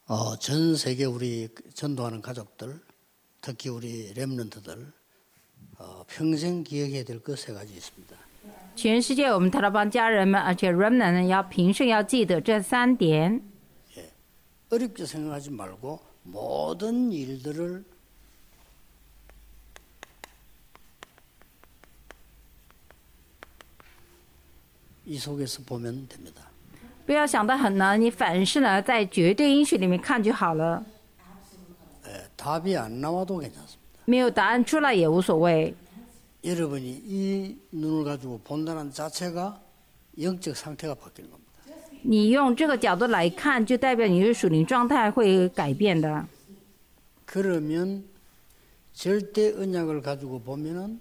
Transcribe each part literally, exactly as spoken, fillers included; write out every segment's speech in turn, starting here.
어, 전 세계 우리 전도하는 가족들, 특히 우리 렘넌트들 어, 평생 기억해야 될 것 세 가지 있습니다. 全世界我们塔拉邦家人们，而且 remnant 要平时要记得这三点。 예, 어렵게 생각하지 말고 모든 일들을 이 속에서 보면 됩니다. 不要想得很难，你凡事呢在绝对应许里面看就好了。 예, 답이 안 나와도 괜찮습니다. 没有答案出来也无所谓。 여러분이 이 눈을 가지고 본다는 자체가 영적 상태가 바뀌는 겁니다. 你用这个角度来看，就代表你的属灵状态会改变的。 그러면 절대 언약을 가지고 보면은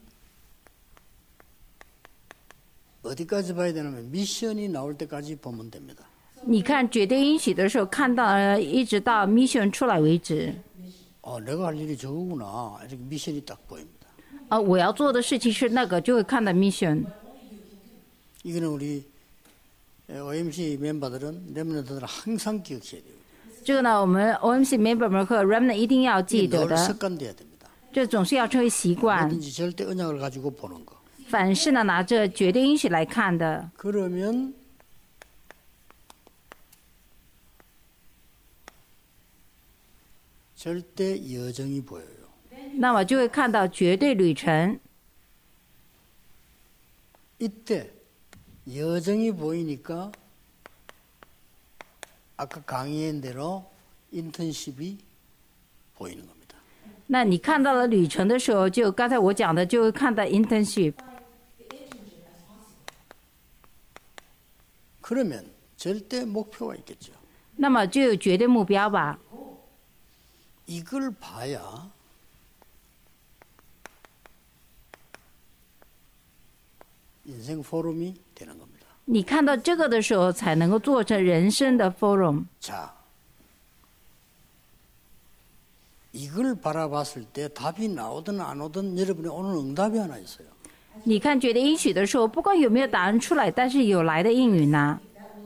어디까지 봐야 되냐면 미션이 나올 때까지 보면 됩니다. 你看绝对应许的时候，看到一直到 mission 出来为止。 어, 내가 할 일이 저거구나. 이렇게 미션이 딱 보입니다. 啊，我要做的事情是那个，就会看到 mission。 이거는 우리 오엠씨 멤버들은 렘넌트들은 항상 기억해야 돼요. 这个呢，我们 O M C member 们和 remnant 一定要记得 늘 的， 습관돼야 됩니다. 这总是要成为习惯。 뭐든지 절대 언약을 가지고 보는 거. 凡事呢，拿着绝对应许来看的。 그러면 절대 여정이 보여요. 那么就会看到绝对旅程。 이때 여정이 보이니까 아까 강의한 대로 인턴십이 보이는 겁니다. 那你看到了旅程的时候，就刚才我讲的，就会看到 internship。 그러면 절대 목표가 있겠죠. 那么就有绝对目标吧。 이걸 봐야 인생 포럼이 되는 겁니다. 你看到这个的时候，才能够做成人生的 forum。 자, 이걸 바라봤을 때 답이 나오든 안 오든 여러분이 오는 응답이 하나 있어요. 你看绝对应许的时候，不管有没有答案出来，但是有来的应允呢，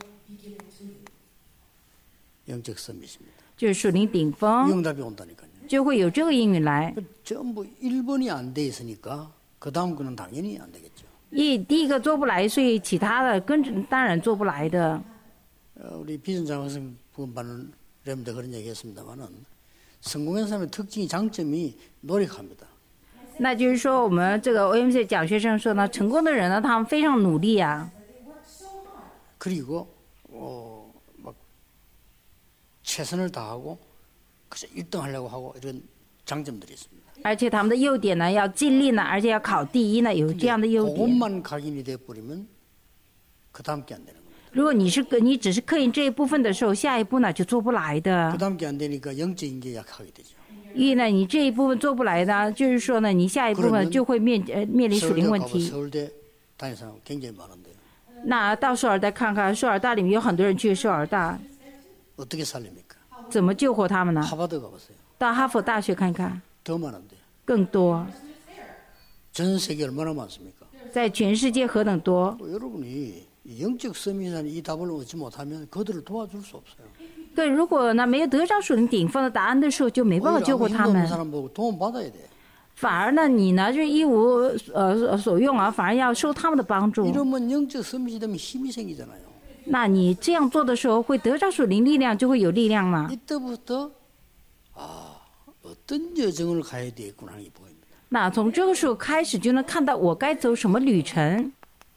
영적 서밋입니다. 就是属灵顶峰， 응답이 온다니까요. 就会有这个应允来。 전부 일 번이 안 돼 있으니까 그 다음 거는 당연히 안 되겠죠. 一第一个做不来，所以其他的跟着当然做不来的。 어, 우리 비전장학생 부분반은 렘도 그런 얘기했습니다만은 성공한 사람의 특징이 장점이 노력합니다. 那就是说，我们这个 O M C 讲学生说呢，成功的人呢，他们非常努力啊， 그리고 어, 막 최선을 다하고 그래서 일 등 하려고 하고 이런 장점들이 있습니다. 而且他们的优点呢，要尽力呢，而且要考第一呢，有这样的优点。 그것만 각인이 돼버리면 그 다음 게 안 되는 겁니다. 如果你是你只是刻印这一部分的时候，下一步呢就做不来的 그 。 다음 게 안 되니까 영적인 게 약하게 되죠. 因为呢，你这一部分做不来呢，就是说呢，你下一部分就会面呃面临属灵 서울대 问 가고 题。 서울대 다니는 사람 굉장히 많은데요. 那到首尔大看看，首尔大里面有很多人去首尔大， 어떻게 살립니까? 怎么救活他们呢？ 하버드 가보세요. 到哈佛大学看看， 더 많은데. 更多， 전 세계 얼마나 많습니까? 在全世界何等多。 여러분이 영적 서밋이라는 이 답을 얻지 못하면 그들을 도와줄 수 없어요. 对，如果呢没有得着属灵顶峰的答案的时候，就没办法 오히려 救活 아무 他 힘도 없는 们。 사람 보고 도움 받아야 돼. 反而呢，你呢就是一无呃所用啊，反而要受他们的帮助。 이러면 영적 서밋이 되면 힘이 생기잖아요. 那你这样做的时候，会得着属灵力量，就会有力量嘛。 이때부터 아 어떤 여정을 가야 되겠구나 하는 게 보입니다. 那从这个时候开始，就能看到我该走什么旅程。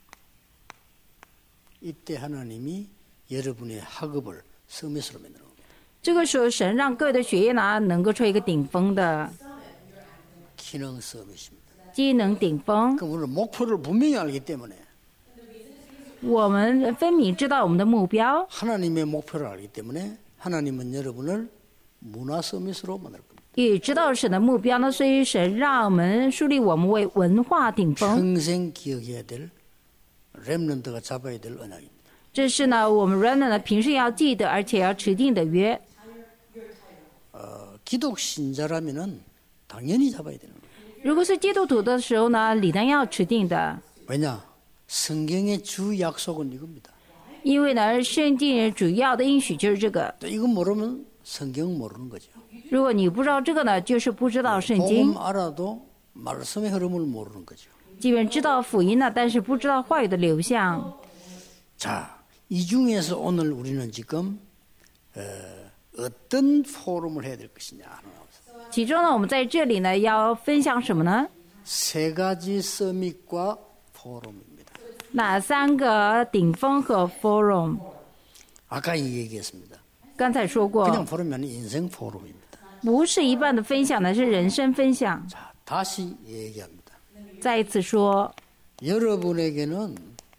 이때 하나님이 여러분의 학업을 서밋으로 만드는 겁니다. 这个时候，神让各位的学业呢，能够出一个顶峰的 기능 서밋입니다. 机能顶峰。 그럼 우리는 목표를 분명히 알기 때문에 我们分明知道我们的目标， 하나님의 목표를 알기 때문에 하나님은 여러분을 문화 서밋으로 만들 겁니다. 也知道神的目标呢，所以神让我们树立我们为文化顶峰。 평생 기억해야 될 렘넌트가 잡아야 될 언약입니다. 这是呢，我们 runner 呢平时要记得，而且要持定的约。 어, 기독 신자라면은 당연히 잡아야 되는 거예요. 如果是基督徒的时候呢，理当要持定的， 왜냐? 성경의 주 약속은 이겁니다. 因为呢，圣经主要的应许就是这个。 또 이거 모르면 성경 모르는 거죠. 如果你不知道这个呢，就是不知道圣经 복음 。 알아도 말씀의 흐름을 모르는 거죠. 即便知道福音呢，但是不知道话语的流向。 자, 이 중에서 오늘 우리는 지금 어, 어떤 포럼을 해야 될 것이냐 하는 거죠. 其中呢，我们在这里呢要分享什么呢？ 세 가지 서밋과 포럼입니다. 哪三个顶峰和 forum？ 아까 이 얘기했습니다. 刚才说过， 그냥 포럼이 아니라 인생 포럼입니다. 不是一般的分享呢，是人生分享。 자, 다시 얘기합니다. 再一次说， 여러분에게는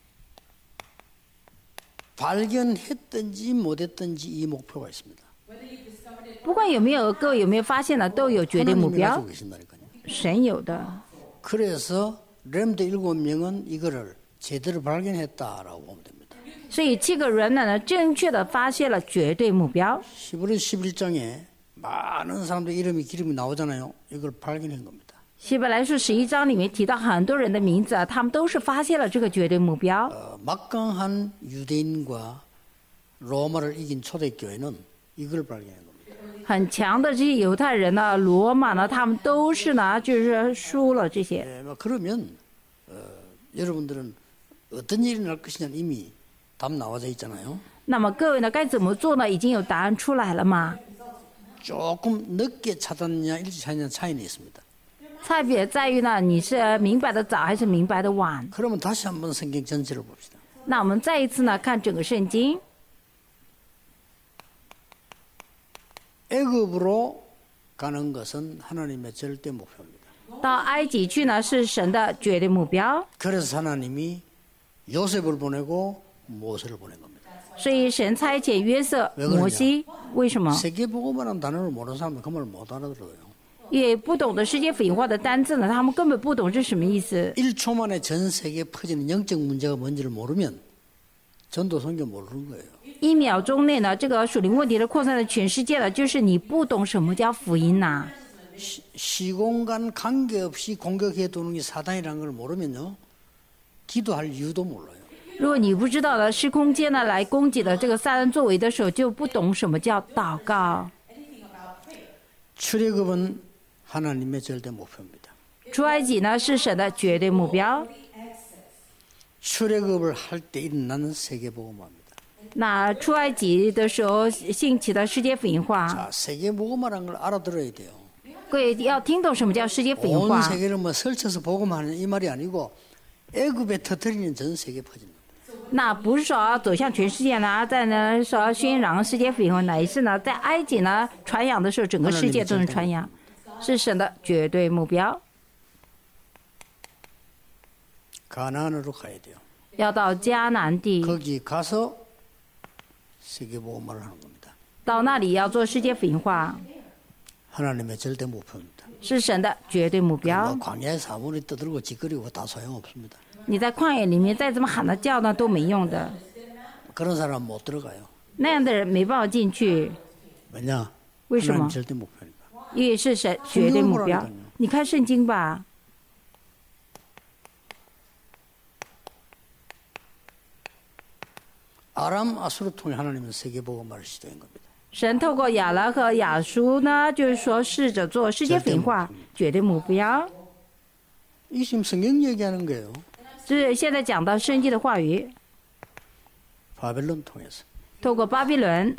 발견했든지 못했든지 이 목표가 있습니다. 不管有没有各位有没有发现呢，都有绝对目 하나님이 标 가지고 ， 계신다니까요. 神有的。 그래서 렘드 일곱 명은 이거를 제대로 발견했다라고 보면 됩니다. 所以七个人呢，正确的发现了绝对目标。 히브리 십일 장에 많은 사람들 이름이 기름이 나오잖아요. 이걸 발견한 겁니다. 希伯来书十一章里面提到很多人的名字啊，他们都是发现了这个绝对目标。 어, 막강한 유대인과 로마를 이긴 초대교회는 이걸 발견한 겁니다. 很强的这些犹太人呢，罗马呢，他们都是呢，就是输了这些。 예, 뭐 그러면 어, 여러분들은 어떤 일이 날 것이냐는 이미 답 나와져 있잖아요. 那么各位呢，该怎么做呢？已经有答案出来了嘛？ 조금 늦게 찾았냐 일찍 찾았냐 차이는 있습니다. 差别在于呢，你是明白的早还是明白的晚？ 그러면 다시 한번 성경 전체를 봅시다. 那我们再一次呢，看整个圣经。 애굽으로 가는 것은 하나님의 절대 목표입니다. 到埃及去呢，是神的绝对目标。 그래서 하나님이 요셉을 보내고 모세를 보낸 겁니다. 所以神差遣约瑟、 왜 그러냐? 摩西，为什么？ 세계복음이라는 단어를 모르는 사람은 그 말을 못 알아들어요. 也不懂得世界福音化的单字呢，他们根本不懂这什么意思。 일 초 만에 전 세계에 퍼지는 영적 문제가 뭔지를 모르면 전도 선교 모르는 거예요. 一秒钟内呢，这个属灵问题的扩散到全世界了，就是你不懂什么叫福音呐、 시, 시공간 관계없이 공격해 도는 게 사단이라는 걸 모르면요. 기도할 이유도 몰라요. 如果你不知道了是空间呢来攻击的这个撒旦作为的时候，就不懂什么叫祷告。 출애굽은 하나님의 절대 목표입니다. 出埃及呢是神的绝对目标。 출애굽을 할 때 일어나는 세계복음화입니다. 那出埃及的时候兴起的世界福音化， 자, 세계복음화라는 걸 알아들어야 돼요. 各位要听懂什么叫世界福音 온 化。 세계를 뭐 설쳐서 복음하는 이 말이 아니고 애굽에 터뜨리는 전 세계 퍼진다. 那不是说要走向全世界呢，在呢说要宣扬世界福音化，乃是呢在埃及呢传扬的时候，整个世界都能传扬，是神的绝对目标。 가나안으로 가야 돼요. 要到迦南地， 거기 가서 세계복음화를 하는 겁니다. 到那里要做世界福音化， 하나님의 절대 목표입니다. 是神的绝对目标 뭐 。 광야에서 아무리 떠들고 짓거리고 다 소용없습니다. 你在旷野里面再怎么喊他叫呢都没用的， 그런 사람은 못 들어가요. 那样的人没办法进去， 왜냐? 为什么 하나님 ？ 절대 목표니까. 因为是神绝对目标 성경을 보라니까요. 。 你看圣经吧， 아람 아수르 통해 하나님은 세계복음화를 시도한 겁니다. 神透过亚兰和亚书呢，就是说试着做世界福音化绝对目标。 이 지금 성경 얘기하는 거예요. 就是现在讲到圣经的话语， 바벨론 통해서, 透过巴比伦，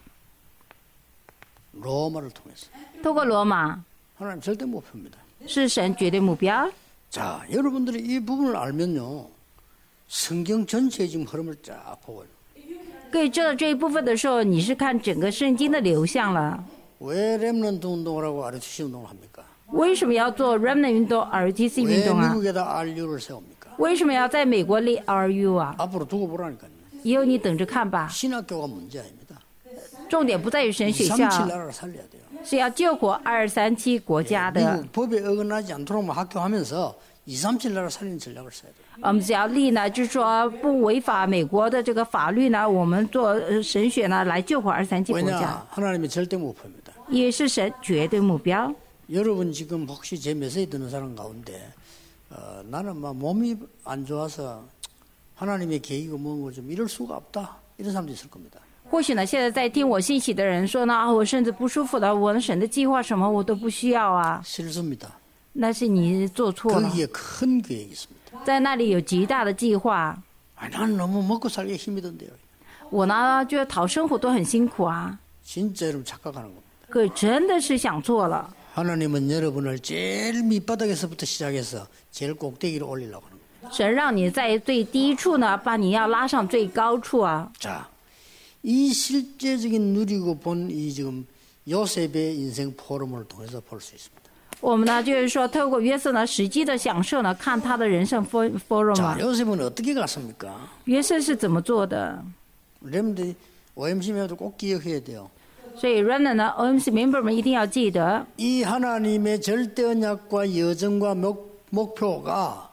로마를 통해서. 透过罗马， 하나님 절대 목표입니다. 是神绝对目标。 자, 여러분들이 이 부분을 알면요. 성경 전체의 지금 흐름을 쫙 보고요. 各位知道这一部分的时候，你是看整个圣经的流向了。 왜 렘넌트 운동을 하고 아르티시 운동을 합니까? 为什么要做 Remnant 运动、R T C 运 왜 动啊？ 미국에다 알유를 세웁니까? 为什么要在美国立 R U 啊？ 앞으로 두고 보라니까요. 以后你等着看吧。 신학교가 문제 아닙니다. 重点不在于神学校， 이삼칠 나라를 살려야 돼요. 是要救活二三七国家的。 미국 법에 어긋나지 않도록 학교하면서 이삼칠 나라 살리는 전략을 써야 돼요. 我们只要立呢，就是说不违反美国的这个法律呢，我们做呃神学呢来救活二三七国家， 왜냐? 하나님의 절대 목표입니다. 也是神绝对目标。 여러분 지금 혹시 제 메시지 듣는 사람 가운데 어, 나는 막 몸이 안 좋아서 하나님의 계획이 뭔가 좀 이럴 수가 없다 이런 사람도 있을 겁니다. 或许呢，现在在听我信息的人说呢，啊，我身子不舒服了，我神的计划什么我都不需要啊， 실수입니다. 那是你做错了。 거기에 큰 계획이 있습니다. 在那里有极大的计划， 아, 나는 너무 먹고 살기 힘이 든대요. 我呢觉得讨生活都很辛苦啊， 진짜 여러분 착각하는 겁니다. 可真的是想错了。 하나님은 여러분을 제일 밑바닥에서부터 시작해서 제일 꼭대기로 올리려고 하는 겁니다. 神让你在最低处呢，把你要拉上最高处啊。 자, 이 실제적인 누리고 본 이 지금 요셉의 인생 포럼을 통해서 볼 수 있습니다. 我们呢就是说，透过约瑟呢实际的享受呢，看他的人生 forum 자, 啊， 요셉은 어떻게 갔습니까? 约瑟是怎么做的？ 여러분들이 오엠씨 멤버들 꼭 기억해야 돼요. 所以 runner 呢 ，O M C member 们一定要记得， 이 하나님의 절대 언약과 여정과 목, 목표가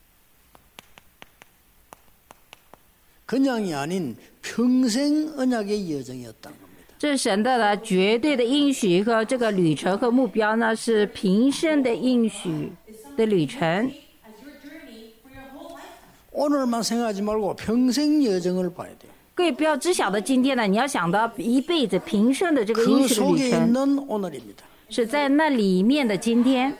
그냥이 아닌 평생 언약의 여정이었다는 겁니다. 这神的呢绝对的应许和这个旅程和目标呢，是平生的应许的旅程。 오늘만 생각하지 말고 평생 여정을 봐야 돼요. 各位不要只晓得今天呢，你要想到一辈子平生的这个应 그 许的旅 속에 程， 있는 오늘입니다. 是在那里面的今天。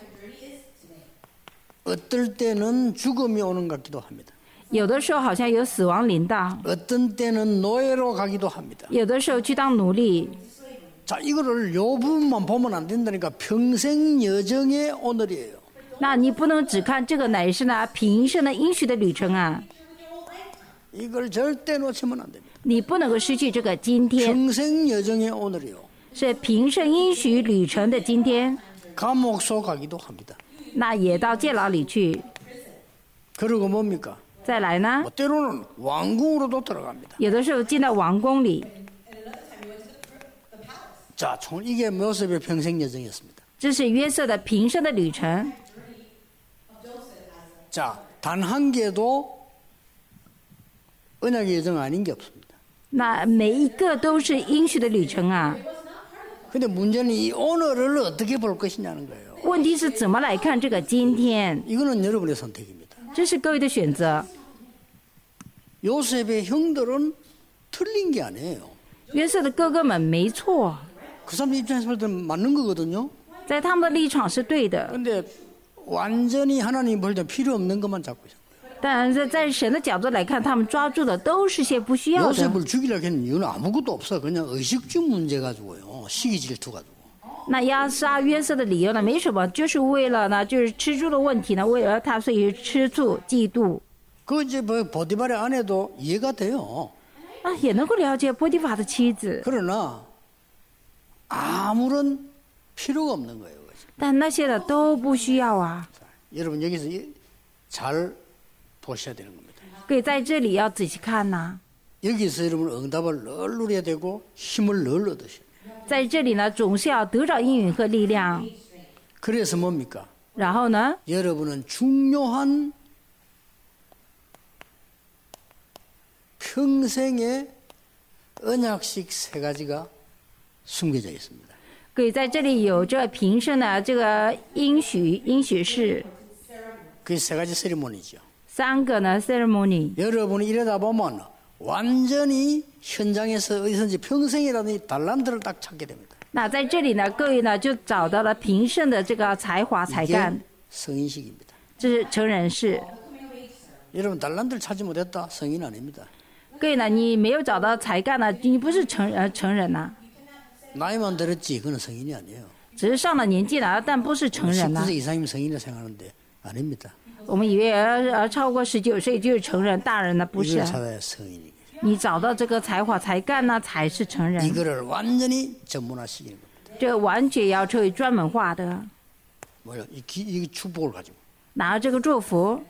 어떨 때는 죽음이 오는 것 같기도 합니다. 有的时候好像有死亡临到， 어떤 때는 노예로 가기도 합니다. 有的时候去当奴隶。 자, 이거를 요 부분만 보면 안 된다니까. 평생 여정의 오늘이에요. 那你不能只看这个，乃是呢平生的应许的旅程啊！ 이걸 절대 놓치면 안 됩니다. 你不能够失去这个今天， 평생 여정의 오늘이요. 是平生应许旅程的今天。 감옥소 가기도 합니다. 那也到监牢里去。 그리고 뭡니까? 再来呢， 뭐 때로는 왕궁으로도 들어갑니다. 有的时候进到王宫里， 자, 총 이게 요셉의 평생 여정이었습니다. 这是约瑟的平生的旅程。 자, 단 한 개도 언약의 여정 아닌 게 없습니다. 那每一个都是应许的旅程啊。 근데 문제는 이 오늘을 어떻게 볼 것이냐는 거예요. 问题是怎么来看这个今天？ 이거는 여러분의 선택입니다. 这是各位的选择。 요셉의 형들은 틀린 게 아니에요. 约瑟的哥哥们没错， 그 사람 입장에서 볼 때는 맞는 거거든요. 在他们的立场是对的， 근데 완전히 하나님 볼 때 필요 없는 것만 잡고 있어요. 但是在神的角度来看，他们抓住的都是些不需要的。 요셉을 죽이려고 했는 이유는 아무것도 없어. 그냥 의식주 문제 가지고요. 시기 질투 가지고. 那压杀约瑟的理由呢，没什么，就是为了呢，就是吃醋的问题呢，为了他，所以吃醋、嫉妒。 그 이제 뭐 보디발의 아내도 이해가 돼요. 啊，也能够了解波提法的妻子， 그러나 아무런 필요가 없는 거예요. 그것이. 但那些的都不需要啊。 여러분 여기서 이- 잘 보셔야 되는 겁니다. 可以在这里要仔细看呐、 여기서 여러분 응답을 늘 누려야 되고 힘을 늘 얻으셔야 돼요. 在这里呢，总是要得着应允和力量。 그래서 뭡니까? 然后呢， 여러분은 중요한 평생의 언약식 세 가지가 숨겨져 있습니다. 可以在这里有这平生的这个应许应许是 그 세 가지 세리머니죠. 三个呢 ceremony。 여러분이 이러다 보면 완전히 현장에서 어디선지 평생이라는 이 달란트를 딱 찾게 됩니다. 那在这里呢，各位呢就找到了平生的这个才华才 이게 干， 성인식입니다. 这是成人式。 여러분 달란트를 찾지 못했다 성인 아닙니다. 各位呢，你没有找到才干呢，你不是成呃成人呐、 나이만 들었지 그건 성인이 아니에요. 只是上了年纪了，但不是成人呐、 십구 세 이상이면 성인이라 생각하는데 아닙니다. 我们以为呃呃超过十九岁就是成人，大人呢不是 이걸 啊。 찾아야 성인이에요. 你找到这个才华才干呢，才是成人。 이거를 완전히 전문화시키는 겁니다. 这完全要成为专门化的， 뭐요? 이, 기- 이 축복을 가지고 拿着这个祝福，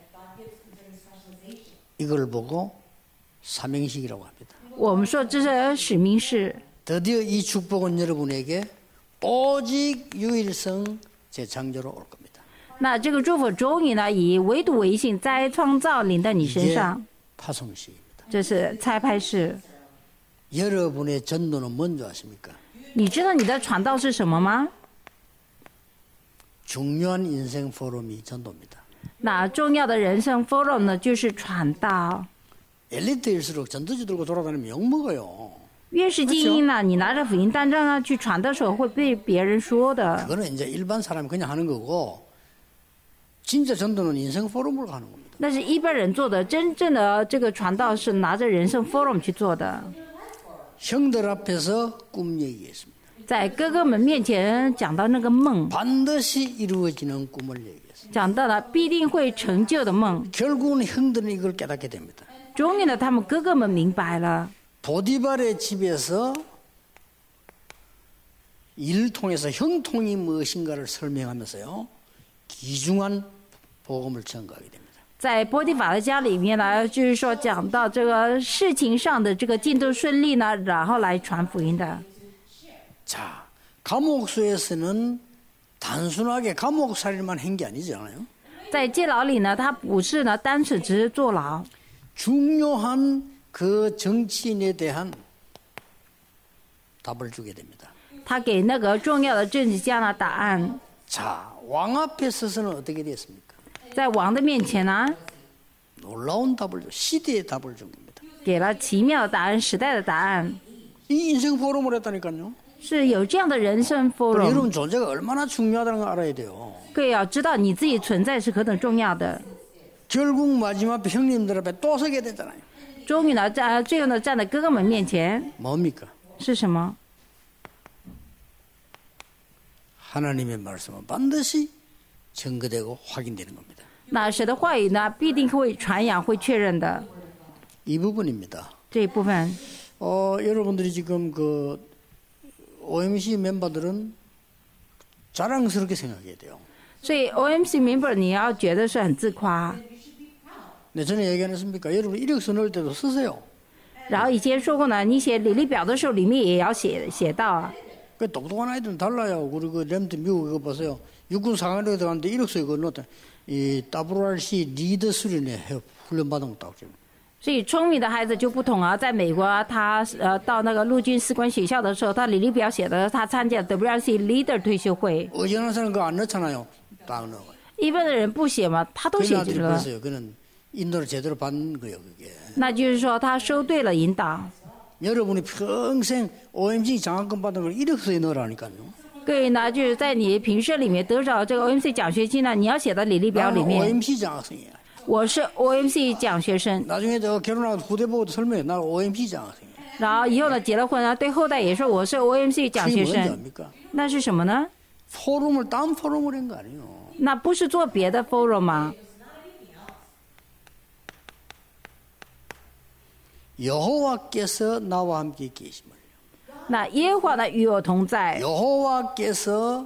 이걸 보고 삼행식이라고 합니다. 我们说这是使命式。 드디어 이 축복은 여러분에게 오직 유일성 재창조로 올 겁니다. 那这个祝福终于呢，以唯独唯性再创造临到你身 이게 上， 파송식입니다. 这是猜拍式。 여러분의 전도는 뭔지 아십니까? 你知道你的传道是什么吗？ 중요한 인생 포럼이 전도입니다. 那重要的人生 forum 呢，就是传道。 엘리트일수록 전도지 들고 돌아다니면 욕먹어요. 越是精英呢，你拿着福音单张呢去传的时候会被别人说的。 그거는 이제 일반 사람이 그냥 하는 거고 진짜 전도는 인생 포럼으로 가는 겁니다. 那是一般人做的，真正的这个传道是拿着人生 forum 去做的。 형들 앞에서 꿈 얘기했습니다. 在哥哥们面前讲到那个梦， 반드시 이루어지는 꿈을 얘기했습니다. 讲到了必定会成就的梦。 결국은 형들은 이걸 깨닫게 됩니다. 终于呢，他们哥哥们明白了。 보디발의 집에서 일을 통해서 형통이 무엇인가를 설명하면서요. 귀중한 복음을 전가하게 됩니다. 在波提法的家里面呢，就是说讲到这个事情上的这个进度顺利呢，然后来传福音的。 자, 감옥소에서는 단순하게 감옥살이만 한 게 아니잖아요. 在监牢里呢，他不是呢单纯只是坐牢， 중요한 그 정치인에 대한 답을 주게 됩니다. 他给那个重要的政治家呢答案。 자, 왕 앞에 서서는 어떻게 됐습니까? 在王的面前呢， 놀라운 답을 줘, 시대의 답을 준 겁니다. 给了奇妙的答案，时代的答案， 이 인생 포럼을 했다니까요. 是有这样的人生 forum。 여러분 존재가 얼마나 중요하다는 걸 알아야 돼요. 各位要知道你自己存在是何等重要的。 결국 마지막 형님들 앞에 또 서게 되잖아요. 终于呢，在最后呢，站在哥哥们面前 뭡니까? 是什么？ 하나님의 말씀은 반드시 증거되고 확인되는 겁니다. 那神的话语呢，必定会传扬、会确认的。 이 부분입니다. 这一部分， 어, 여러분들이 지금 그 오엠씨 멤버들은 자랑스럽게 생각해야 돼요. 所以 O M C member 你要觉得是很自夸。 네, 전에 얘기 안 했습니까? 여러분 이력서 넣을 때도 쓰세요. 然后以前说过呢，你写履历表的时候，里面也要写写到啊。 그 똑똑한 아이들은 달라요. 그리고 그 램트 미국 이거 보세요. 육군 상하로 들어갔는데 이력서 이거 넣었다. 이 더블유알씨 리더 수련회 훈련 받은 것도 없죠. 所以聪明的孩子就不同啊，在美国啊他呃到那个陆军士官学校的时候，他履历表写的他参加 W R C Leader 退休会。 어지간한 사람 그거 안 넣잖아요. 딱 넣어요. 一般的人不写嘛，他都 그 写 아들이 进了。 그랬어요. 그는 인도를 제대로 받는 거예요. 그게. 那就是说他收对了引导。 여러분이 평생 오엠씨 장학금 받은 걸 이력서에 넣으라니까요. 各位呢，就是在你平时里面得着这个 O M C 奖学金呢，你要写到履历表里 나는 面。 오엠씨 장학생이야. 我是 O M C 奖学生， 나중에 저 결혼하고 후대 보고도 설명해. 나 오엠씨 장학생이야. 然后以后呢结了婚啊，对后代也说我是 O M C 奖 그게 学 뭔지 生。 압니까? 那是什么呢？ 포럼을 딴 포럼을 한 거 아니에요. 那不是做别的 forum 吗？ 여호와께서 나와 함께 계심을. 那耶和华呢与我同在， 여호와께서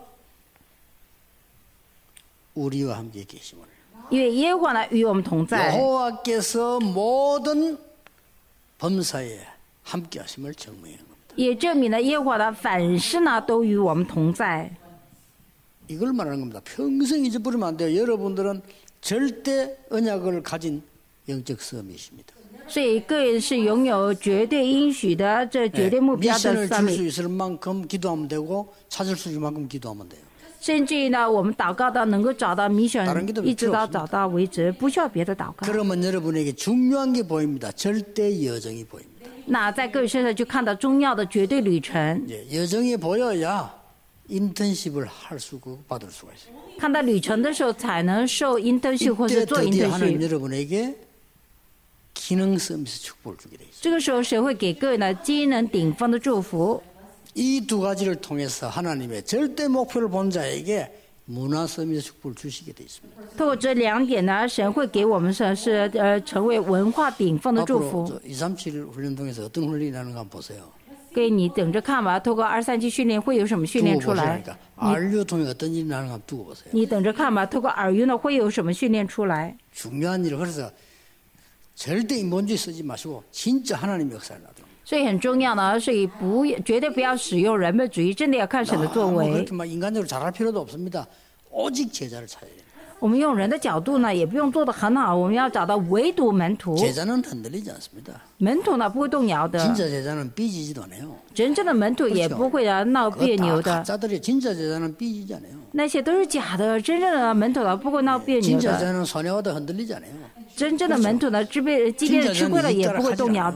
우리와 함께 계심을. 因为耶和华呢与我们同在， 여호와께서 모든 범사에 함께 하심을 증명하는 겁니다. 也证明了耶和华的凡事呢都与我们同在。 이걸 말하는 겁니다. 평생 잊어버리면 안 돼요. 여러분들은 절대 언약을 가진 영적 섬이십니다. 所以个人是拥有绝对应许的这绝对目标的 미션을 줄 수 summit， 있을 만큼 기도하면 되고 찾을 수 있을 만큼 기도하면 돼요. 甚至于呢，我们祷告到能够找到 mission， 다른 기도 一直到 필요 找到为止，不需要别的祷告。 그러면 여러분에게 중요한 게 보입니다. 절대 여정이 보입니다. 那在各位身上就看到重要的绝对旅程， 이제 여정이 보여야 인턴십을 할 수, 있고 받을 수가 있어요. 看到旅程的时候才能受 internship 或 이때 是做 드디어 하나님 internship。 여러분에게 기능 서비스 축복을 주게 돼 있어요. 这个时候谁会给各位呢机能顶峰的祝福？ 이 두 가지를 통해서 하나님의 절대 목표를 본 자에게 문화 서비스 축복을 주시게 돼 있습니다. 透过这两点呢，神会给我们说是呃成为文化顶峰的祝 앞으로 福。 저 이삼칠 훈련 통해서 어떤 훈련이 나는가 한번 보세요. 各位你等着看吧，透过二三期训练会有什么训 두고 练出来？ 보시라니까. 알류 통해 어떤 일이 나는가 한번 두고 보세요. 你等着看吧，透过耳语呢会有什么训练出来？ 중요한 일을 그래서 절대 인본주의 쓰지 마시고 진짜 하나님의 역사를 놔둬. 所以很重要呢，所以不绝对不要使用人本主义，真的要看神的作 너무 为。 그렇게 막 인간적으로 잘할 필요도 없습니다. 오직 제자를 찾아야 돼요. 我们用人的角度呢，也不用做得很好，我们要找到唯独门徒。 제자는 흔들리지 않습니다. 门徒呢不会动摇的， 진짜 제자는 삐지지도 않아요. 真正的门徒也不会啊闹别 그거 扭 다 的。 가짜들이 진짜 제자는 삐지지 않아요. 那些都是假的，真正的门徒呢不会闹别扭 진짜 的。 제자는 소녀와도 흔들리지 않아요. 真正的门徒呢，即便即便吃亏了也不会动摇的。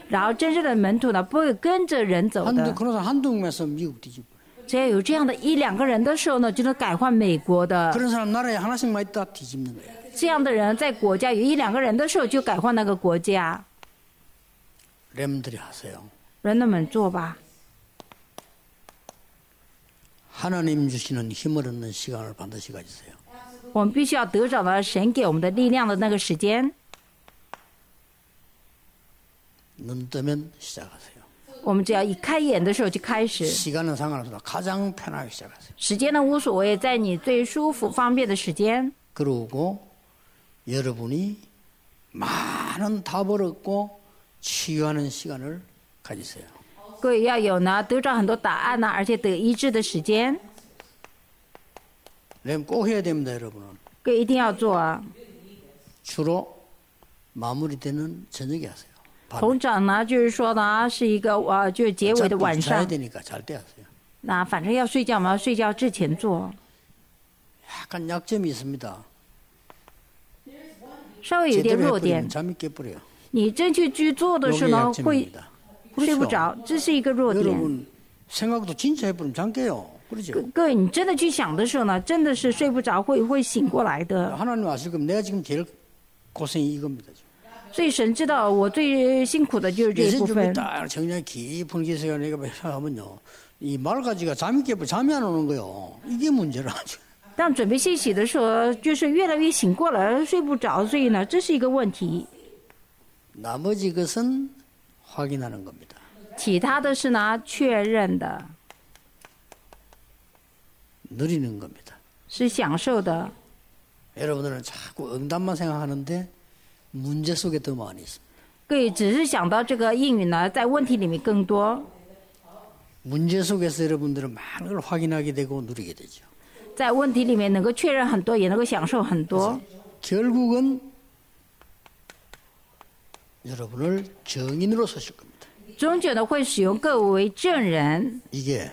然后真正的门徒呢，不会跟着人走 한두 的。 그러나 한두 명에서 미국 뒤집어. 只要有这样的一两个人的时候呢，就能改换美国的。 그런 사람 나라에 하나씩만 있다 뒤집는 거야. 这样的人在国家有一两个人的时候，就改换那个国家。 렘들이 하세요. 人们做吧， 하나님 주시는 힘을 얻는 시간을 반드시 가지세요. 我们必须要得着了神给我们的力量的那个时间。 눈 뜨면 시작하세요. 我们只要一开眼的时候就开始， 시간은 상관없어도 가장 편하게 시작하세요. 时间呢无所谓，在你最舒服方便的时间。 그러고 여러분이 많은 답을 얻고 치유하는 시간을 가지세요. 各位要有呢得着很多答案呢，而且得医治的时间。 렘 꼭 해야 됩니다, 여러분은. 各位一定要做啊。 주로 마무리되는 저녁에 하세요. 通常呢，就是说呢，是一个呃，就是结尾的晚 어차피 자야 上。 되니까 잘 때 하세요. 那反正要睡觉嘛，睡觉之前做。 약간 약점이 있습니다. 稍微有点 제대로 弱点 해버리면 ， 잠이 깨버려요. 你真去去做的时 요게 候呢，会 약점입니다. 睡不着，这是一个弱点。 여러분 생각도 진짜 해버리면 잠 깨요. 그러죠? 各各位，你真的去想的时候呢，真的是睡不着，会会醒过来的。 하나님 아실 겁니다. 내가 지금 제일 고생이 이겁니다. 所以神知道我最辛苦的就是这一 예전 部 좀 分。 있다 정말 깊은 기세가 내가 하면요. 이 말가지가 잠이 깨버 잠이 안 오는 거요. 이게 문제라. 当准备歇息的时候，就是越来越醒过来，睡不着，所以呢，这是一个问题。 나머지 것은 확인하는 겁니다. 其他的是呢，确认的， 누리는 겁니다. 是享受的。 여러분들은 자꾸 응답만 생각하는데 문제 속에 더 많이 있습니다. 各位只是想到这个应允呢，在问题里面更多。 문제 속에서 여러분들은 많은 걸 확인하게 되고 누리게 되죠. 在问题里面能够确认很多，也能够享受很多。 결국은 여러분을 정인으로 서실 겁니다. 终究呢会使用各位为证人。 이게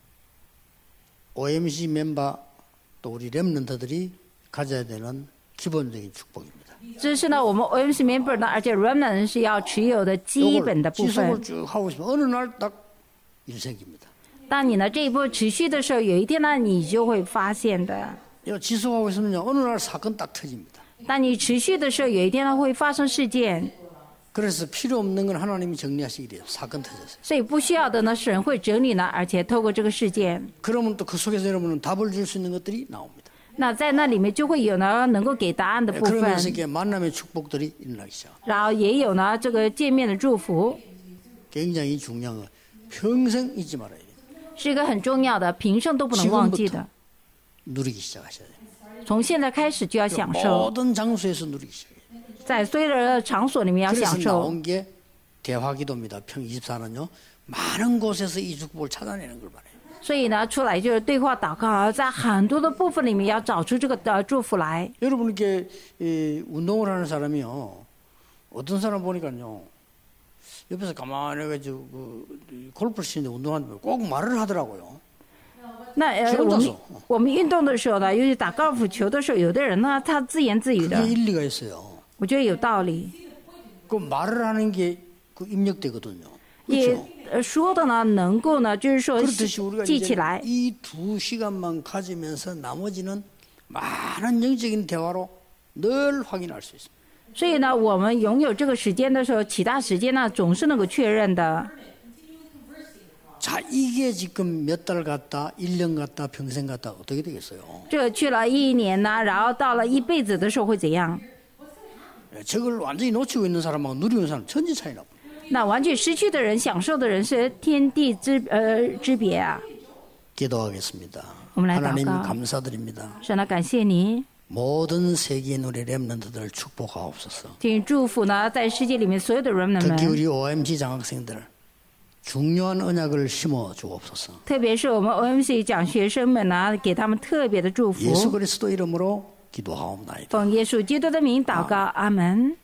오엠씨 멤버 또 우리 렘넌트들이 가져야 되는 기본적인 축복입니다. 这是呢我们 O M C member 呢，而且 remnant 是要持有的基本的部 지속을 分。 쭉 하고 있으면 어느 날 딱 일색입니다. 当你呢这一步持续的时候，有一天呢你就会发现的。 이거 지속하고 있으면요 어느 날 사건 딱 터집니다. 当你持续的时候，有一天呢会发生事件。 그래서 필요 없는 건 하나님이 정리하시게 돼요. 사건 터졌어요. 所以不需要的呢，神会整理呢，而且透过这个事件， 그러면 또 그 속에서 여러분은 답을 줄 수 있는 것들이 나옵니다. 那在那里面就会有呢能够给答案的部分， 그러면서 이게 만남의 축복들이 일어나기 시작. 然后也有呢这个见面的祝福， 굉장히 중요한 거. 평생 잊지 말아야 돼요. 是一个很重要的，平生都不能忘记的。 누리기 시작하셔야 돼요. 从现在开始就要享受， 모든 장소에서 누리기 시작해요. 在所有的场所里面要 그래서 享受。 나온 게 대화기도입니다. 평 이십사 년요. 많은 곳에서 이 축복을 찾아내는 걸 바래요. 所以呢，出来就是对话祷告啊，在很多的部分里面要找出这个呃祝福来。 여러분 이렇게 이 운동을 하는 사람이요. 어떤 사람 보니까요. 옆에서 가만히 가지고 그 골프를 치는데 운동하는데 꼭 말을 하더라고요. 那呃， 지금 我们 떴어 我们运动的时候呢，尤其打高尔夫球的时候，有的人呢，他自言自语的 그게 ， 일리가 있어요. 我觉得有道理。 그 말을 하는 게 그 입력되거든요. 也 그렇죠? 呃说的呢，能够呢，就是说 그렇듯이 우리가 记起来。 이 두 시간만 가지면서 나머지는 많은 영적인 대화로 늘 확인할 수 있습니다. 所以呢，我们拥有这个时间的时候，其他时间呢总是能够确认的。 자, 이게 지금 몇 달 갔다, 일 년 갔다, 평생 갔다 어떻게 되겠어요? 这个去了一年呢，然后到了一辈子的时候会怎样？ 저걸 완전히 놓치고 있는 사람하고 누리는 사람 천지 차이 납니다. 那完全失去的人，享受的人是天地之呃之别啊！ 기도하겠습니다. 오늘 하나님 祷告。 감사드립니다. 神呢，感谢你， 모든 세계의 우리 렘넌트들을 축복하옵소서. 请祝福呢，在世界里面所有的人们 특히 们， 우리 오엠지 장학생들 중요한 언약을 심어 주옵소서. 特别是我们 O M C 奖学生们呢，给他们特别的祝 예수 福。 그리스도 이름으로 기도하옵나이다. 奉耶稣基督的名祷告，阿门。